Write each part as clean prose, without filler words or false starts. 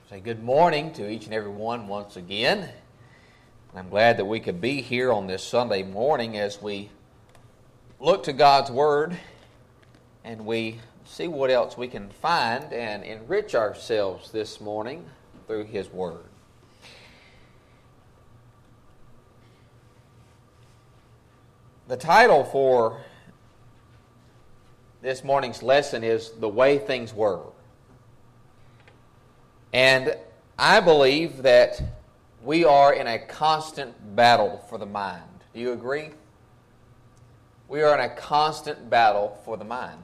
Say good morning to each and every one once again. I'm glad that we could be here on this Sunday morning as we look to God's Word and we see what else we can find and enrich ourselves this morning through His Word. The title for this morning's lesson is The Way Things Were. And I believe that we are in a constant battle for the mind. Do you agree? We are in a constant battle for the mind.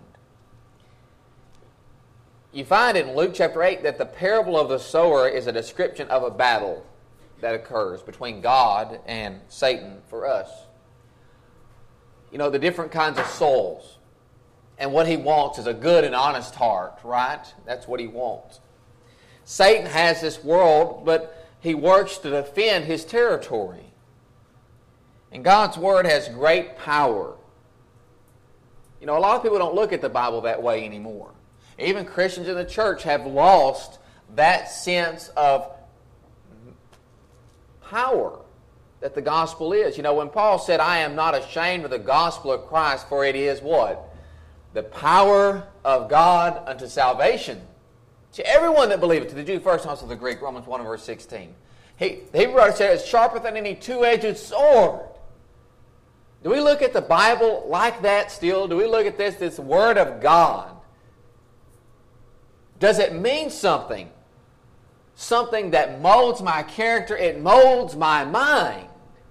You find in Luke chapter 8 that the parable of the sower is a description of a battle that occurs between God and Satan for us. You know, the different kinds of souls. And what he wants is a good and honest heart, right? That's what he wants. Satan has this world, but he works to defend his territory. And God's Word has great power. You know, a lot of people don't look at the Bible that way anymore. Even Christians in the church have lost that sense of power that the gospel is. You know, when Paul said, I am not ashamed of the gospel of Christ, for it is what? The power of God unto salvation. To everyone that believeth, to the Jew first and also the Greek, Romans 1 and verse 16. The Hebrew writer said, it's sharper than any two-edged sword. Do we look at the Bible like that still? Do we look at this Word of God? Does it mean something? Something that molds my character, it molds my mind.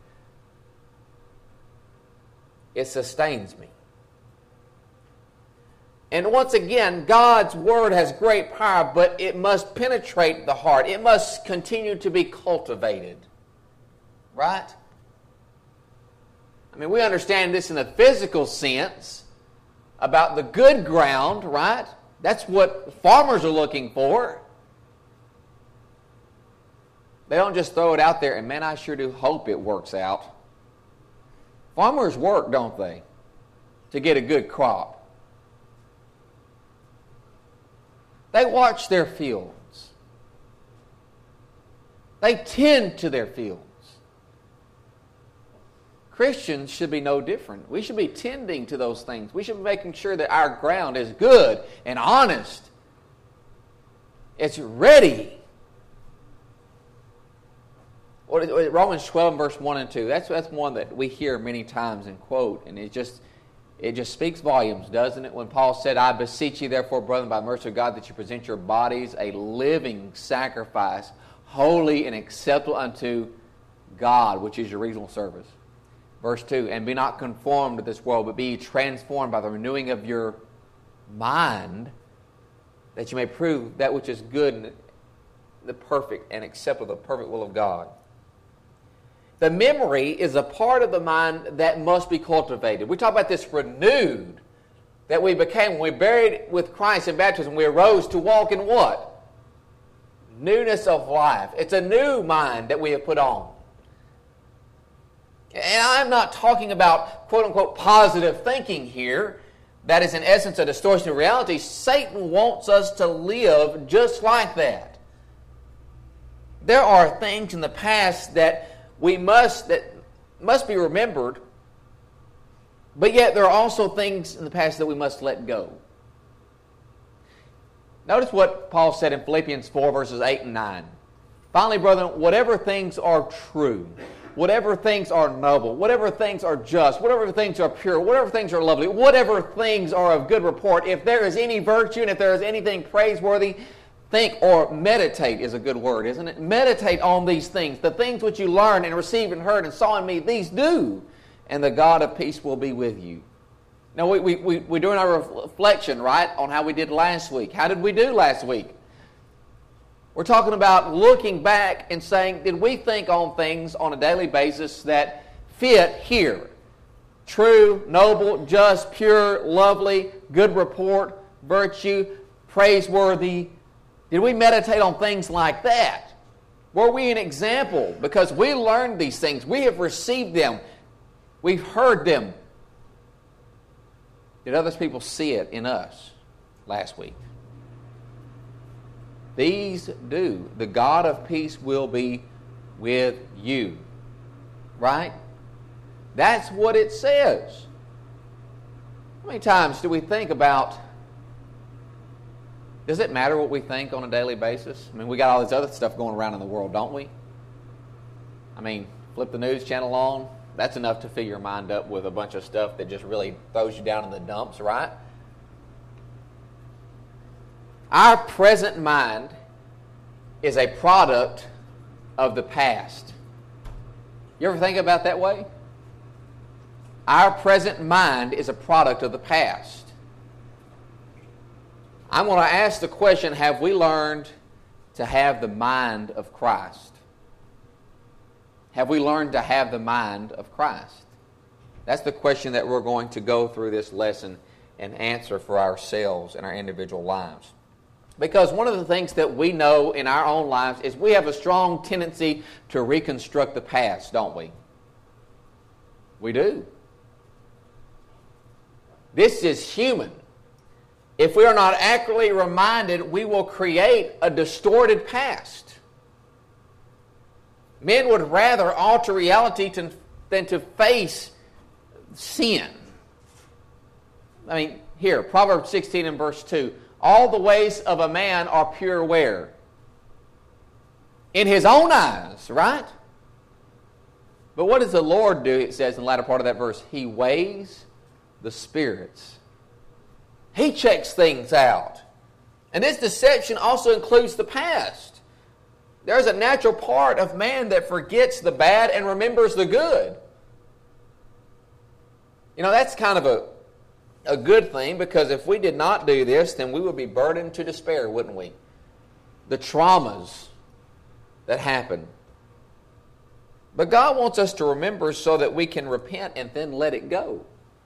It sustains me. And once again, God's Word has great power, but it must penetrate the heart. It must continue to be cultivated. Right? I mean, we understand this in the physical sense about the good ground, right? That's what farmers are looking for. They don't just throw it out there, and man, I sure do hope it works out. Farmers work, don't they, to get a good crop. They watch their fields. They tend to their fields. Christians should be no different. We should be tending to those things. We should be making sure that our ground is good and honest. It's ready. Romans 12 verse 1 and 2. That's one that we hear many times and quote, and it just speaks volumes, doesn't it? When Paul said, I beseech you therefore, brethren, by the mercy of God, that you present your bodies a living sacrifice, holy and acceptable unto God, which is your reasonable service. Verse 2, and be not conformed to this world, but be transformed by the renewing of your mind, that you may prove that which is good and the perfect and acceptable, the perfect will of God. The memory is a part of the mind that must be cultivated. We talk about this renewed that we became when we buried with Christ in baptism. We arose to walk in what? Newness of life. It's a new mind that we have put on. And I'm not talking about quote-unquote positive thinking here. That is in essence a distortion of reality. Satan wants us to live just like that. There are things in the past that must be remembered, but yet there are also things in the past that we must let go. Notice what Paul said in Philippians 4 verses 8 and 9. Finally, brethren, whatever things are true, whatever things are noble, whatever things are just, whatever things are pure, whatever things are lovely, whatever things are of good report, if there is any virtue and if there is anything praiseworthy, think or meditate is a good word, isn't it? Meditate on these things. The things which you learned and received and heard and saw in me, these do. And the God of peace will be with you. Now, we're doing our reflection, right, on how we did last week. How did we do last week? We're talking about looking back and saying, did we think on things on a daily basis that fit here? True, noble, just, pure, lovely, good report, virtue, praiseworthy. Did we meditate on things like that? Were we an example? Because we learned these things. We have received them. We've heard them. Did other people see it in us last week? these do, the God of peace will be with you. Right? That's what it says. How many times do we think about, does it matter what we think on a daily basis? I mean, we got all this other stuff going around in the world, don't we? I mean, flip the news channel on, that's enough to fill your mind up with a bunch of stuff that just really throws you down in the dumps, right? Our present mind is a product of the past. You ever think about that way? Our present mind is a product of the past. I'm going to ask the question, have we learned to have the mind of Christ? Have we learned to have the mind of Christ? That's the question that we're going to go through this lesson and answer for ourselves and our individual lives. Because one of the things that we know in our own lives is we have a strong tendency to reconstruct the past, don't we? We do. This is human. If we are not accurately reminded, we will create a distorted past. Men would rather alter reality than to face sin. I mean, here, Proverbs 16 and verse 2. All the ways of a man are pure where? In his own eyes, right? But what does the Lord do, it says in the latter part of that verse? He weighs the spirits. He checks things out. And this deception also includes the past. There's a natural part of man that forgets the bad and remembers the good. You know, that's kind of a good thing, because if we did not do this, then we would be burdened to despair, wouldn't we? The traumas that happen. But God wants us to remember so that we can repent and then let it go.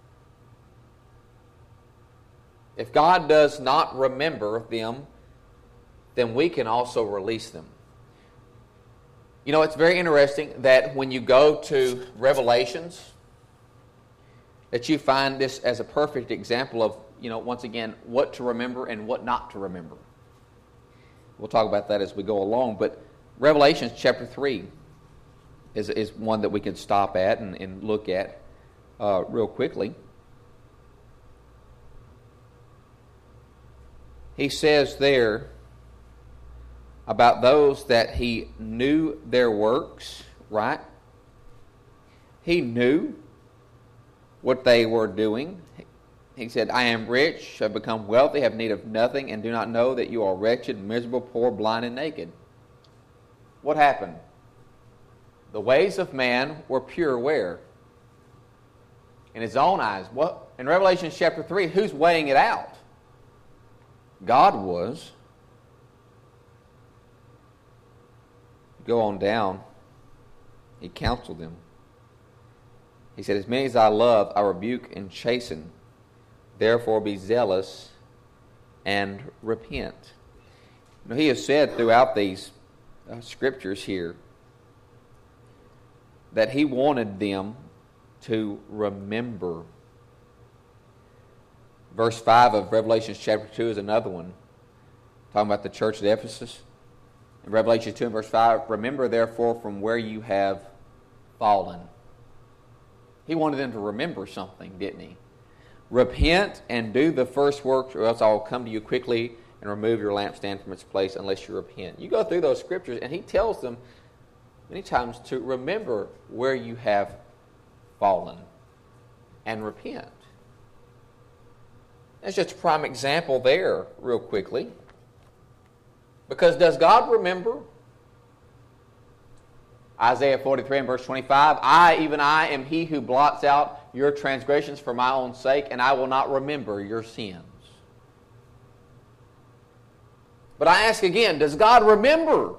If God does not remember them, then we can also release them. You know, it's very interesting that when you go to Revelations, that you find this as a perfect example of, you know, once again, what to remember and what not to remember. We'll talk about that as we go along, but Revelation chapter 3 is one that we can stop at and look at real quickly. He says there about those that he knew their works, right? He knew what they were doing. He said, I am rich, have become wealthy, have need of nothing, and do not know that you are wretched, miserable, poor, blind, and naked. What happened? The ways of man were pure where? In his own eyes. What? In Revelation chapter 3, who's weighing it out? God was. Go on down. He counseled them. He said, as many as I love, I rebuke and chasten. Therefore be zealous and repent. Now, he has said throughout these scriptures here that he wanted them to remember. Verse 5 of Revelation chapter 2 is another one, talking about the church at Ephesus. In Revelation 2 and verse 5, remember therefore from where you have fallen. He wanted them to remember something, didn't he? Repent and do the first works, or else I will come to you quickly and remove your lampstand from its place unless you repent. You go through those scriptures and he tells them many times to remember where you have fallen and repent. That's just a prime example there, real quickly. Because does God remember? Isaiah 43 and verse 25, I, even I, am he who blots out your transgressions for my own sake, and I will not remember your sins. But I ask again, does God remember?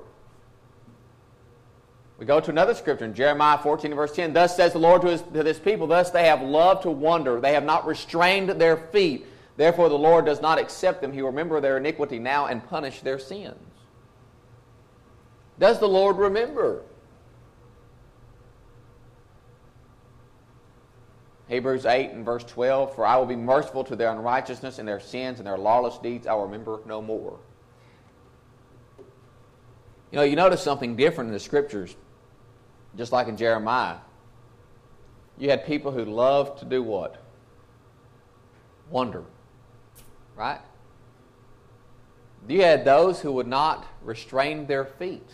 We go to another scripture in Jeremiah 14 and verse 10. Thus says the Lord to this people, thus they have loved to wander. They have not restrained their feet. Therefore the Lord does not accept them. He will remember their iniquity now and punish their sins. Does the Lord remember? Hebrews 8 and verse 12, for I will be merciful to their unrighteousness and their sins and their lawless deeds I will remember no more. You know, you notice something different in the Scriptures, just like in Jeremiah. You had people who loved to do what? Wonder. Right? You had those who would not restrain their feet.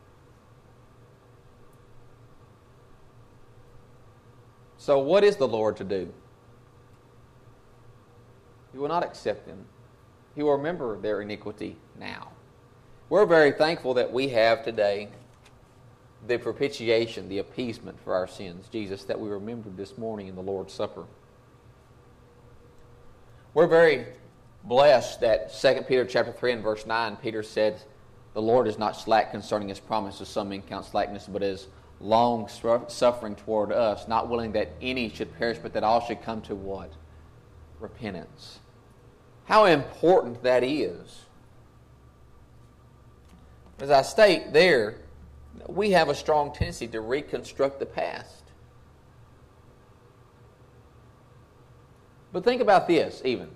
So what is the Lord to do? He will not accept them. He will remember their iniquity now. We're very thankful that we have today the propitiation, the appeasement for our sins, Jesus, that we remembered this morning in the Lord's Supper. We're very blessed that 2 Peter chapter 3 and verse 9, Peter said, the Lord is not slack concerning His promise, as some men count slackness, but is long suffering toward us, not willing that any should perish, but that all should come to what? Repentance. How important that is. As I state there, we have a strong tendency to reconstruct the past. But think about this even.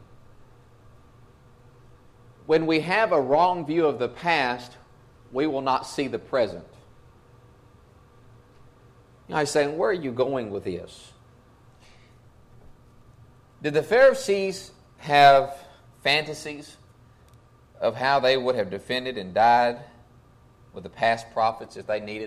When we have a wrong view of the past, we will not see the present. You know, I'm saying, where are you going with this? Did the Pharisees have fantasies of how they would have defended and died with the past prophets if they needed?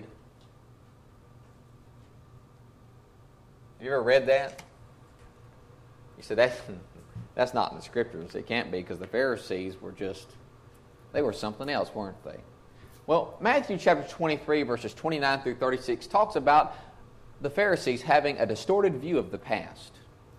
Have you ever read that? You said, that's not in the Scriptures. It can't be, because the Pharisees were they were something else, weren't they? Well, Matthew chapter 23, verses 29 through 36 talks about the Pharisees having a distorted view of the past.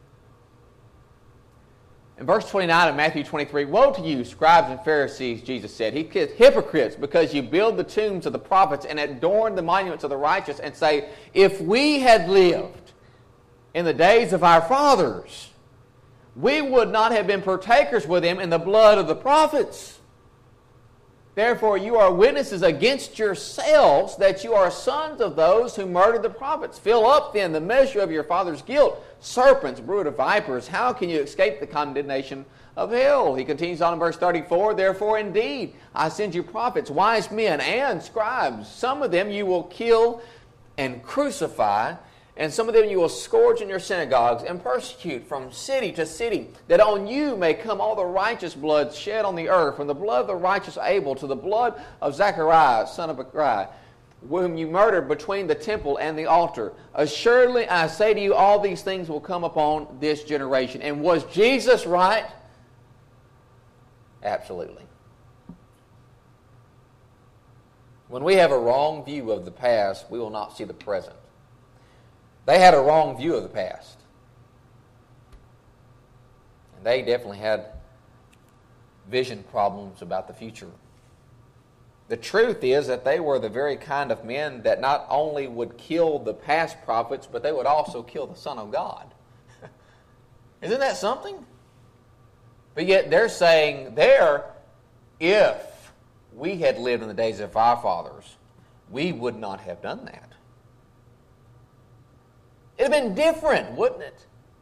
In verse 29 of Matthew 23, woe to you, scribes and Pharisees, Jesus said. He kissed hypocrites, because you build the tombs of the prophets and adorn the monuments of the righteous, and say, if we had lived in the days of our fathers, we would not have been partakers with them in the blood of the prophets. Therefore, you are witnesses against yourselves that you are sons of those who murdered the prophets. Fill up then the measure of your father's guilt. Serpents, brood of vipers, how can you escape the condemnation of hell? He continues on in verse 34, therefore indeed I send you prophets, wise men, and scribes. Some of them you will kill and crucify, and some of them you will scourge in your synagogues and persecute from city to city, that on you may come all the righteous blood shed on the earth, from the blood of the righteous Abel to the blood of Zechariah, son of Barachiah, whom you murdered between the temple and the altar. Assuredly, I say to you, all these things will come upon this generation. And was Jesus right? Absolutely. When we have a wrong view of the past, we will not see the present. They had a wrong view of the past. And they definitely had vision problems about the future. The truth is that they were the very kind of men that not only would kill the past prophets, but they would also kill the Son of God. Isn't that something? But yet they're saying there, if we had lived in the days of our fathers, we would not have done that. It would have been different, wouldn't it?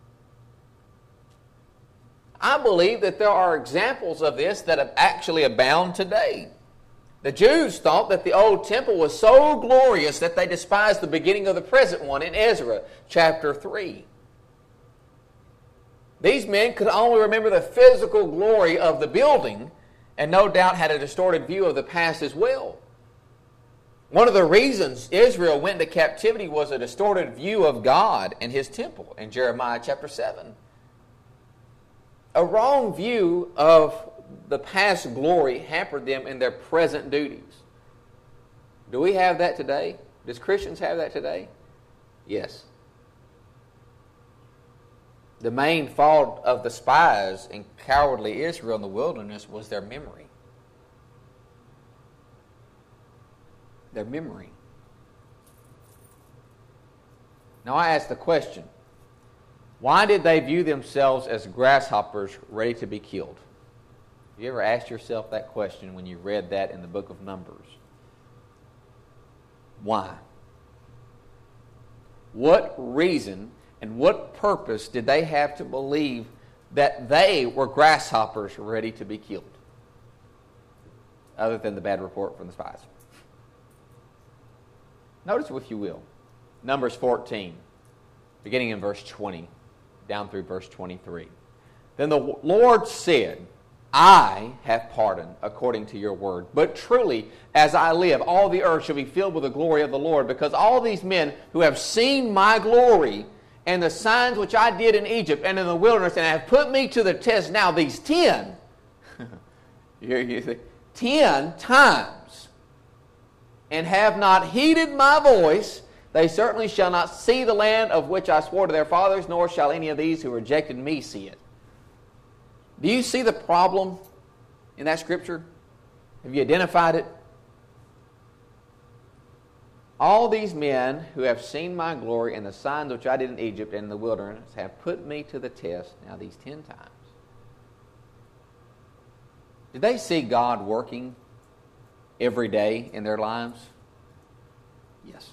I believe that there are examples of this that actually abound today. The Jews thought that the old temple was so glorious that they despised the beginning of the present one in Ezra chapter 3. These men could only remember the physical glory of the building, and no doubt had a distorted view of the past as well. One of the reasons Israel went into captivity was a distorted view of God and His temple in Jeremiah chapter 7. A wrong view of the past glory hampered them in their present duties. Do we have that today? Does Christians have that today? Yes. The main fault of the spies in cowardly Israel in the wilderness was their memory. Their memory. Now I ask the question, why did they view themselves as grasshoppers ready to be killed? Have you ever asked yourself that question when you read that in the book of Numbers? Why? What reason and what purpose did they have to believe that they were grasshoppers ready to be killed? Other than the bad report from the spies. Notice, if you will, Numbers 14, beginning in verse 20, down through verse 23. Then the Lord said, I have pardoned according to your word. But truly, as I live, all the earth shall be filled with the glory of the Lord, because all these men who have seen my glory and the signs which I did in Egypt and in the wilderness, and have put me to the test now, these 10, 10 times, and have not heeded my voice, they certainly shall not see the land of which I swore to their fathers, nor shall any of these who rejected me see it. Do you see the problem in that scripture? Have you identified it? All these men who have seen my glory and the signs which I did in Egypt and in the wilderness have put me to the test now these 10 times. Did they see God working every day in their lives? Yes.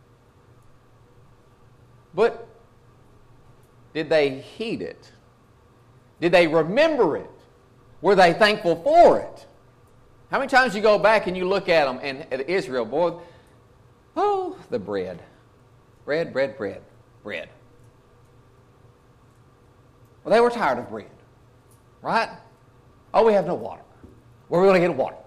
But did they heed it? Did they remember it? Were they thankful for it? How many times you go back and you look at them and at Israel, boy, oh, the bread. Bread. Well, they were tired of bread, right? Oh, we have no water. Where are we going to get water?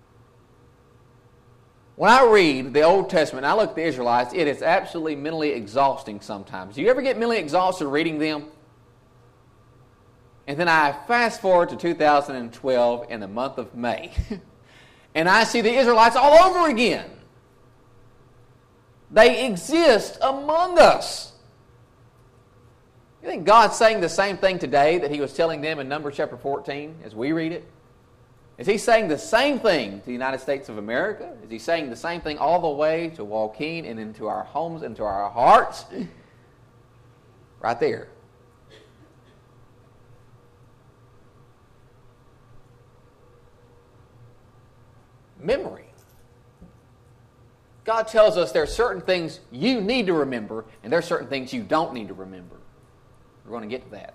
When I read the Old Testament and I look at the Israelites, it is absolutely mentally exhausting sometimes. Do you ever get mentally exhausted reading them? And then I fast forward to 2012 in the month of May. And I see the Israelites all over again. They exist among us. You think God's saying the same thing today that He was telling them in Numbers chapter 14 as we read it? Is He saying the same thing to the United States of America? Is He saying the same thing all the way to Joaquin and into our homes, into our hearts? Right there. Memory. God tells us there are certain things you need to remember, and there are certain things you don't need to remember. We're going to get to that.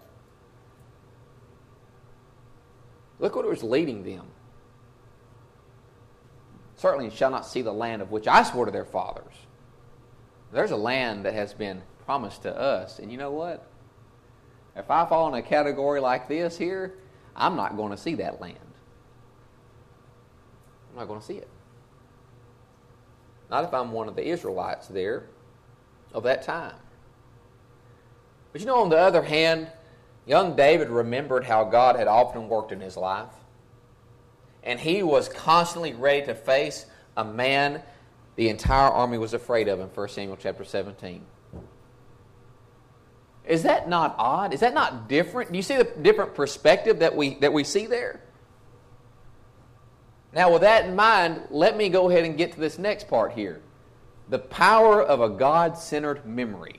Look what it was leading them. Certainly shall not see the land of which I swore to their fathers. There's a land that has been promised to us, and you know what? If I fall in a category like this here, I'm not going to see that land. I'm not going to see it. Not if I'm one of the Israelites there of that time. But you know, on the other hand, young David remembered how God had often worked in his life. And he was constantly ready to face a man the entire army was afraid of in 1 Samuel chapter 17. Is that not odd? Is that not different? Do you see the different perspective that we see there? Now, with that in mind, let me go ahead and get to this next part here. The power of a God-centered memory.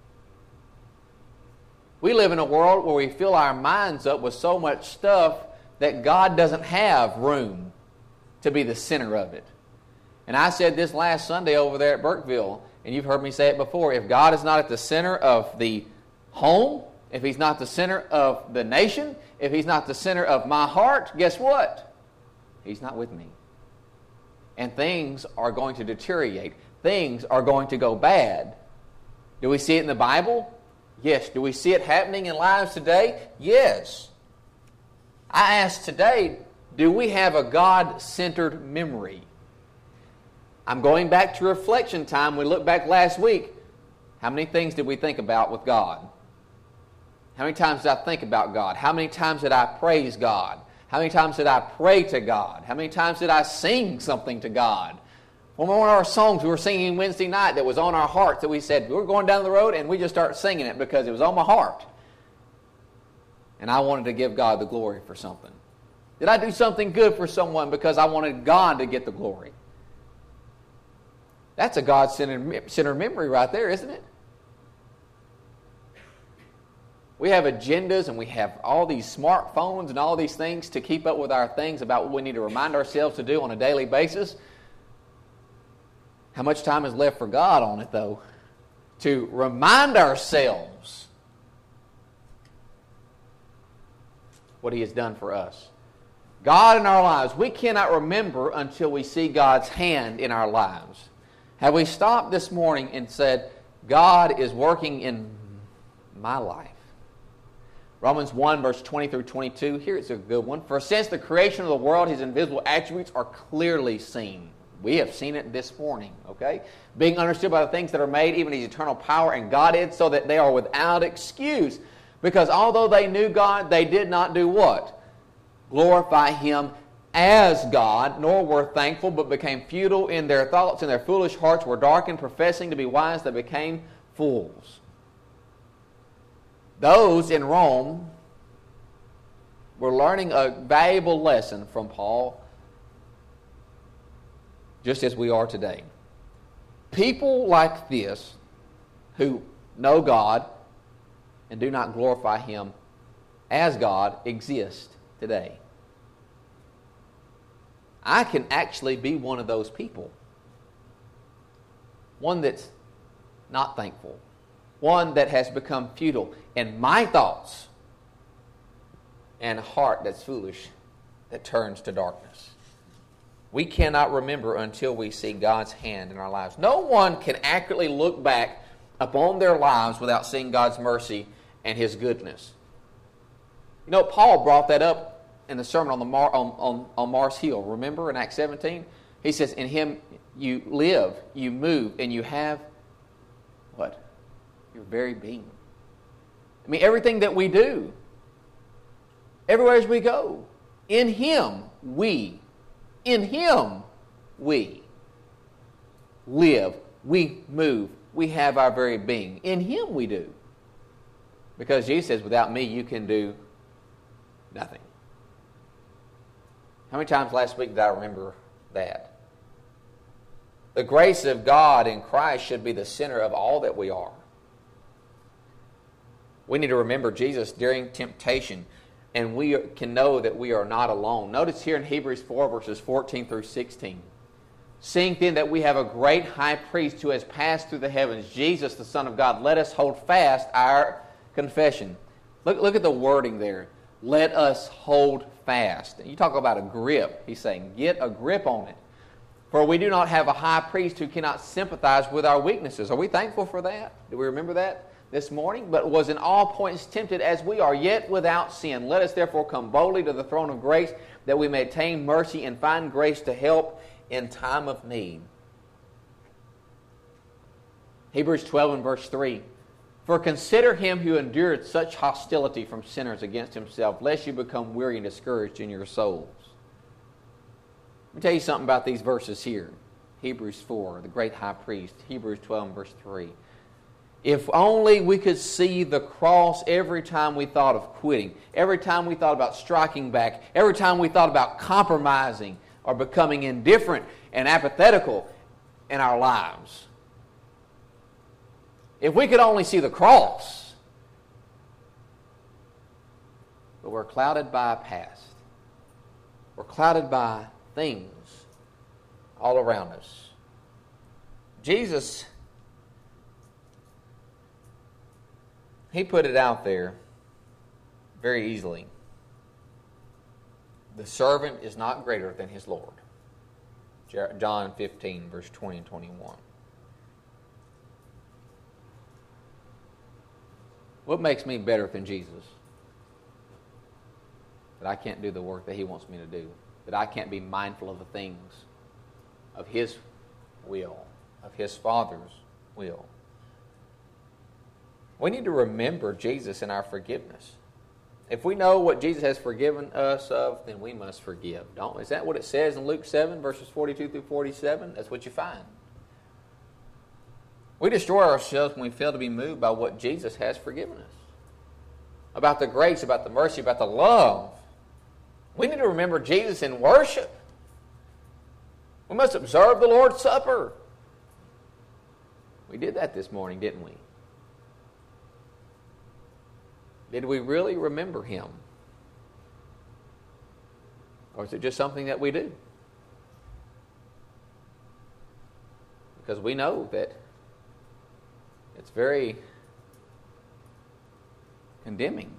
We live in a world where we fill our minds up with so much stuff that God doesn't have room to be the center of it. And I said this last Sunday over there at Burkeville, and you've heard me say it before, if God is not at the center of the home, if He's not the center of the nation, if He's not the center of my heart, guess what? He's not with me. And things are going to deteriorate. Things are going to go bad. Do we see it in the Bible? Yes. Do we see it happening in lives today? Yes. I ask today, do we have a God-centered memory? I'm going back to reflection time. We looked back last week. How many things did we think about with God? How many times did I think about God? How many times did I praise God? How many times did I pray to God? How many times did I sing something to God? One of our songs we were singing Wednesday night that was on our hearts that we said, we were going down the road and we just started singing it because it was on my heart. And I wanted to give God the glory for something. Did I do something good for someone because I wanted God to get the glory? That's a God-centered memory right there, isn't it? We have agendas and we have all these smartphones and all these things to keep up with our things about what we need to remind ourselves to do on a daily basis. How much time is left for God on it, though? To remind ourselves what He has done for us. God in our lives, we cannot remember until we see God's hand in our lives. Have we stopped this morning and said, God is working in my life? Romans 1, verse 20 through 22. Here's a good one. For since the creation of the world, His invisible attributes are clearly seen. We have seen it this morning, okay? Being understood by the things that are made, even His eternal power and Godhead, so that they are without excuse. Because although they knew God, they did not do what? Glorify Him as God, nor were thankful, but became futile in their thoughts, and their foolish hearts were darkened. Professing to be wise, they became fools. Those in Rome were learning a valuable lesson from Paul, just as we are today. People like this, who know God and do not glorify Him as God, exist today. I can actually be one of those people. One that's not thankful. One that has become futile in my thoughts, and a heart that's foolish, that turns to darkness. We cannot remember until we see God's hand in our lives. No one can accurately look back upon their lives without seeing God's mercy and His goodness. You know, Paul brought that up in the sermon on Mars Hill. Remember in Acts 17? He says, in Him you live, you move, and you have what? Your very being. I mean, everything that we do, everywhere as we go, in Him we live, we move, we have our very being. In Him we do. Because Jesus says, without me you can do nothing. How many times last week did I remember that? The grace of God in Christ should be the center of all that we are. We need to remember Jesus during temptation, and we can know that we are not alone. Notice here in Hebrews 4, verses 14 through 16. Seeing then that we have a great high priest who has passed through the heavens, Jesus, the Son of God, let us hold fast our confession. Look at the wording there. Let us hold fast. You talk about a grip. He's saying, get a grip on it. For we do not have a high priest who cannot sympathize with our weaknesses. Are we thankful for that? Do we remember that this morning? But was in all points tempted as we are, yet without sin. Let us therefore come boldly to the throne of grace, that we may attain mercy and find grace to help in time of need. Hebrews 12 and verse 3. For consider him who endured such hostility from sinners against himself, lest you become weary and discouraged in your souls. Let me tell you something about these verses here. Hebrews 4, the great high priest. Hebrews 12 and verse 3. If only we could see the cross every time we thought of quitting, every time we thought about striking back, every time we thought about compromising or becoming indifferent and apathetical in our lives. If we could only see the cross. But we're clouded by a past. We're clouded by things all around us. Jesus, he put it out there very easily. The servant is not greater than his Lord. John 15, verse 20 and 21. What makes me better than Jesus? That I can't do the work that he wants me to do. That I can't be mindful of the things of his will, of his Father's will. We need to remember Jesus in our forgiveness. If we know what Jesus has forgiven us of, then we must forgive. Is that what it says in Luke 7, verses 42 through 47? That's what you find. We destroy ourselves when we fail to be moved by what Jesus has forgiven us. About the grace, about the mercy, about the love. We need to remember Jesus in worship. We must observe the Lord's Supper. We did that this morning, didn't we? Did we really remember him? Or is it just something that we do? Because we know that it's very condemning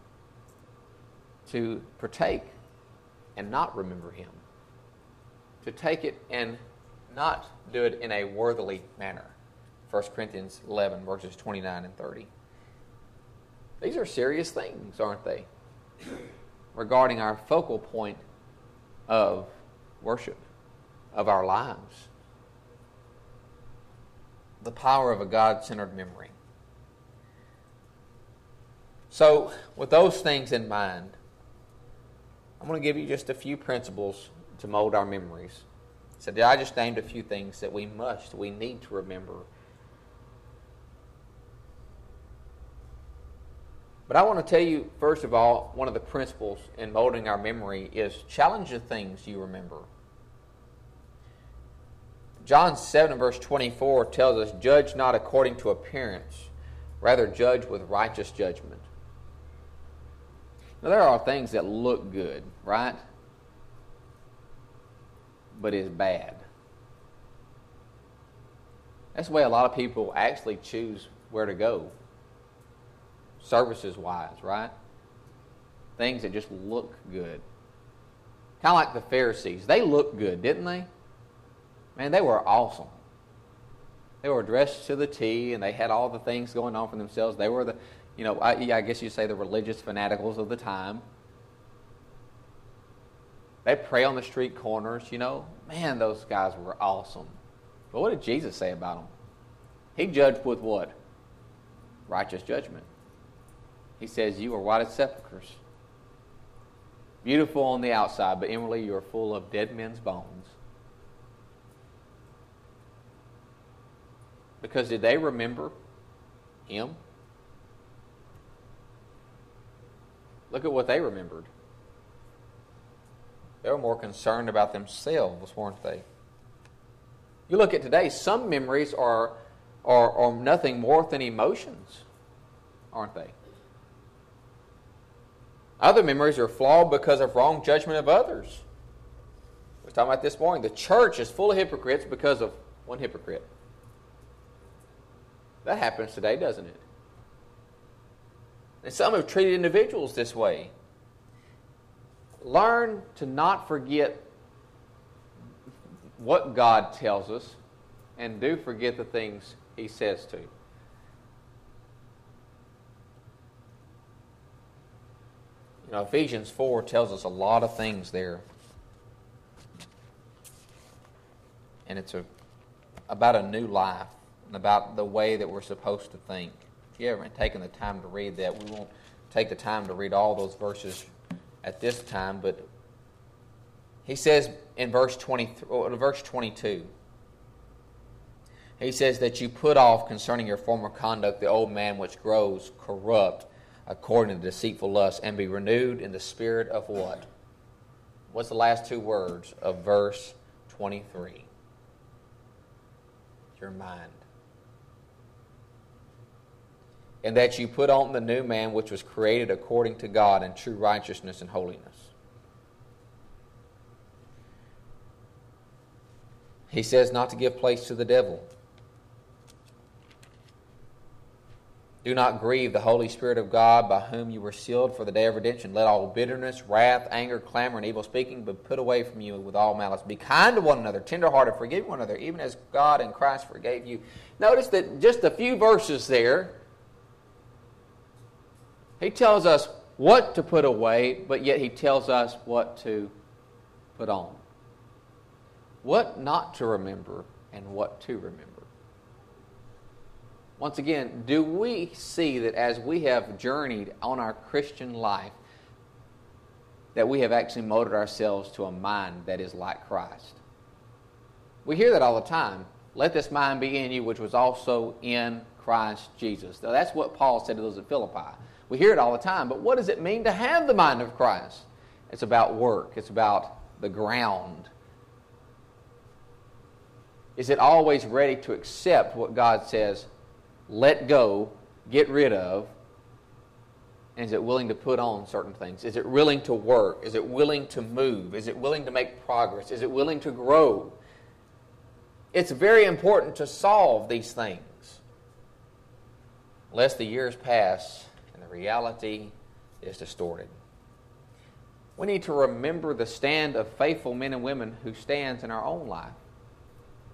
to partake and not remember him. To take it and not do it in a worthily manner. 1 Corinthians 11, verses 29 and 30. These are serious things, aren't they? Regarding our focal point of worship, of our lives. The power of a God-centered memory. So, with those things in mind, I'm going to give you just a few principles to mold our memories. So I just named a few things that we need to remember. But I want to tell you, first of all, one of the principles in molding our memory is challenge the things you remember. John 7, verse 24 tells us, judge not according to appearance, rather judge with righteous judgment. Now, there are things that look good, right? But is bad. That's the way a lot of people actually choose where to go, services-wise, right? Things that just look good. Kind of like the Pharisees. They looked good, didn't they? Man, they were awesome. They were dressed to the T, and they had all the things going on for themselves. They were the, I guess you'd say the religious fanaticals of the time. They pray on the street corners, Man, those guys were awesome. But what did Jesus say about them? He judged with what? Righteous judgment. He says, you are white as sepulchres. Beautiful on the outside, but inwardly you are full of dead men's bones. Because did they remember Him? Look at what they remembered. They were more concerned about themselves, weren't they? You look at today, some memories are nothing more than emotions, aren't they? Other memories are flawed because of wrong judgment of others. We were talking about this morning. The church is full of hypocrites because of one hypocrite. That happens today, doesn't it? And some have treated individuals this way. Learn to not forget what God tells us, and do forget the things He says to. Ephesians 4 tells us a lot of things there. And it's about a new life, and about the way that we're supposed to think. If you haven't taken the time to read that, we won't take the time to read all those verses at this time, but he says in verse 22, he says that you put off concerning your former conduct the old man which grows corrupt according to deceitful lust, and be renewed in the spirit of what? What's the last two words of verse 23? Your mind. And that you put on the new man which was created according to God in true righteousness and holiness. He says not to give place to the devil. Do not grieve the Holy Spirit of God, by whom you were sealed for the day of redemption. Let all bitterness, wrath, anger, clamor, and evil speaking be put away from you with all malice. Be kind to one another, tenderhearted, forgive one another, even as God in Christ forgave you. Notice that just a few verses there, he tells us what to put away, but yet he tells us what to put on. What not to remember and what to remember. Once again, do we see that as we have journeyed on our Christian life, that we have actually molded ourselves to a mind that is like Christ? We hear that all the time. Let this mind be in you, which was also in Christ Jesus. Now, that's what Paul said to those at Philippi. We hear it all the time, but what does it mean to have the mind of Christ? It's about work. It's about the ground. Is it always ready to accept what God says, let go, get rid of, and is it willing to put on certain things? Is it willing to work? Is it willing to move? Is it willing to make progress? Is it willing to grow? It's very important to solve these things, lest the years pass and the reality is distorted. We need to remember the stand of faithful men and women who stands in our own life.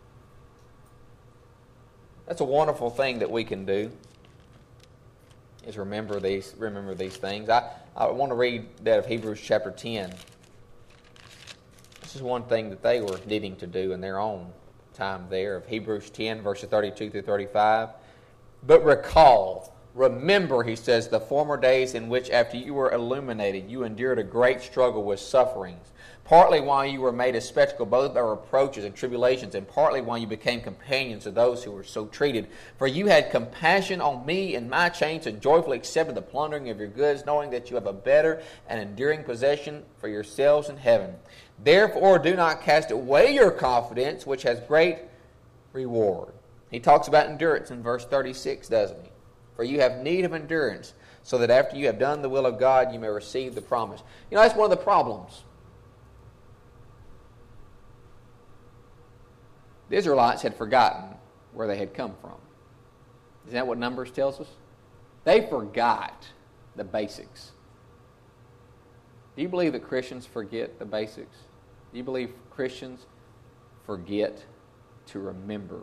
That's a wonderful thing that we can do, is remember these things. I want to read that of Hebrews chapter 10. This is one thing that they were needing to do in their own time there, of Hebrews 10, verses 32 through 35. But remember, he says, the former days in which after you were illuminated, you endured a great struggle with sufferings, partly while you were made a spectacle both by reproaches and tribulations, and partly while you became companions of those who were so treated. For you had compassion on me in my chains, and joyfully accepted the plundering of your goods, knowing that you have a better and enduring possession for yourselves in heaven. Therefore do not cast away your confidence, which has great reward. He talks about endurance in verse 36, doesn't he? For you have need of endurance, so that after you have done the will of God, you may receive the promise. You know, that's one of the problems. The Israelites had forgotten where they had come from. Isn't that what Numbers tells us? They forgot the basics. Do you believe that Christians forget the basics? Do you believe Christians forget to remember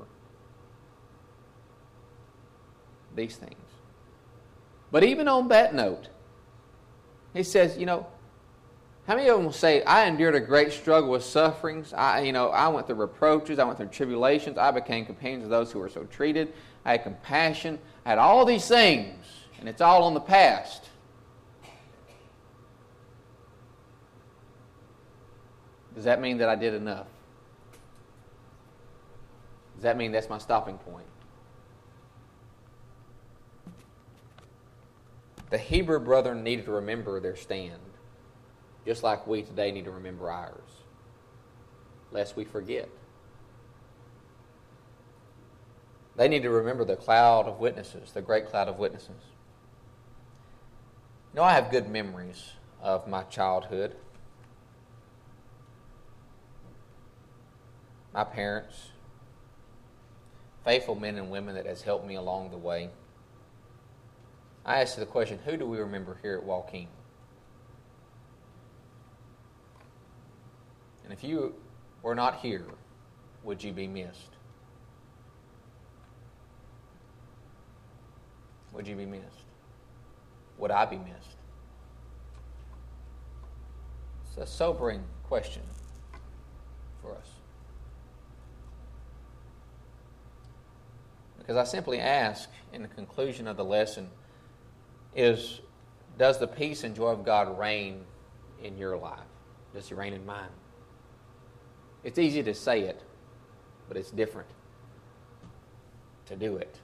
these things? But even on that note, he says, how many of them will say, I endured a great struggle with sufferings. I went through reproaches. I went through tribulations. I became companions of those who were so treated. I had compassion. I had all these things, and it's all in the past. Does that mean that I did enough? Does that mean that's my stopping point? The Hebrew brethren needed to remember their stand, just like we today need to remember ours, lest we forget. They need to remember the cloud of witnesses, the great cloud of witnesses. I have good memories of my childhood. My parents, faithful men and women that has helped me along the way. I asked the question, who do we remember here at Waukegan? And if you were not here, would you be missed? Would you be missed? Would I be missed? It's a sobering question for us. Because I simply ask in the conclusion of the lesson, does the peace and joy of God reign in your life? Does He reign in mine? It's easy to say it, but it's different to do it,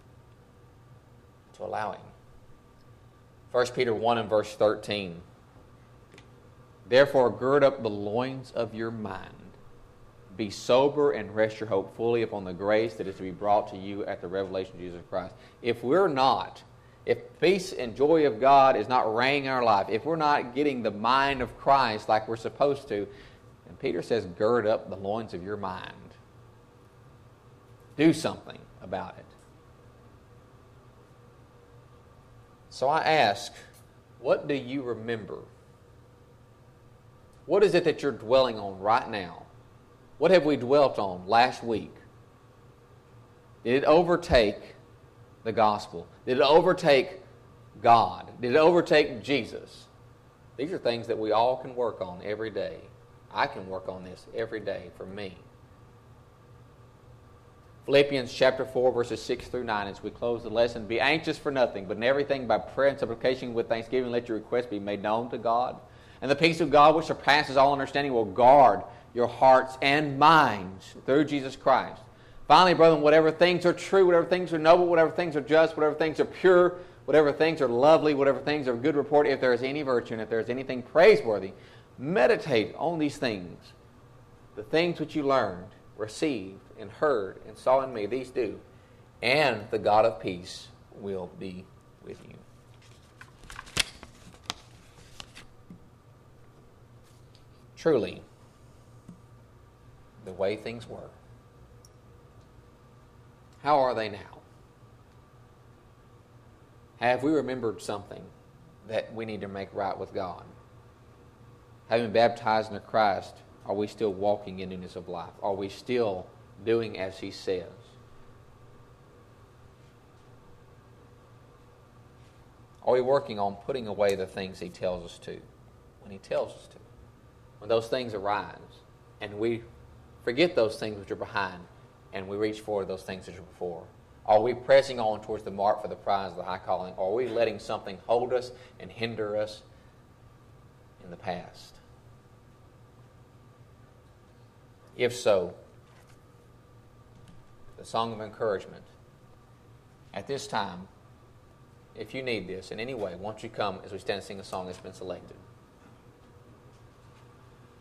to allow Him. 1 Peter 1 and verse 13. Therefore gird up the loins of your mind. Be sober and rest your hope fully upon the grace that is to be brought to you at the revelation of Jesus Christ. If peace and joy of God is not reigning in our life, if we're not getting the mind of Christ like we're supposed to, and Peter says, gird up the loins of your mind. Do something about it. So I ask, what do you remember? What is it that you're dwelling on right now? What have we dwelt on last week? Did it overtake the gospel? Did it overtake God? Did it overtake Jesus? These are things that we all can work on every day. I can work on this every day for me. Philippians chapter 4, verses 6 through 9, as we close the lesson. Be anxious for nothing, but in everything by prayer and supplication with thanksgiving, let your requests be made known to God. And the peace of God, which surpasses all understanding, will guard your hearts and minds through Jesus Christ. Finally, brethren, whatever things are true, whatever things are noble, whatever things are just, whatever things are pure, whatever things are lovely, whatever things are of good report, if there is any virtue and if there is anything praiseworthy, meditate on these things. The things which you learned, received, and heard, and saw in me, these do, and the God of peace will be with you. Truly, the way things were. How are they now? Have we remembered something that we need to make right with God? Having been baptized into Christ, are we still walking in newness of life? Are we still doing as He says? Are we working on putting away the things He tells us to? When He tells us to. When those things arise, and we forget those things which are behind, and we reach forward to those things which are before. Are we pressing on towards the mark for the prize of the high calling? Or are we letting something hold us and hinder us in the past? If so, the song of encouragement. At this time, if you need this in any way, won't you come as we stand and sing a song that's been selected?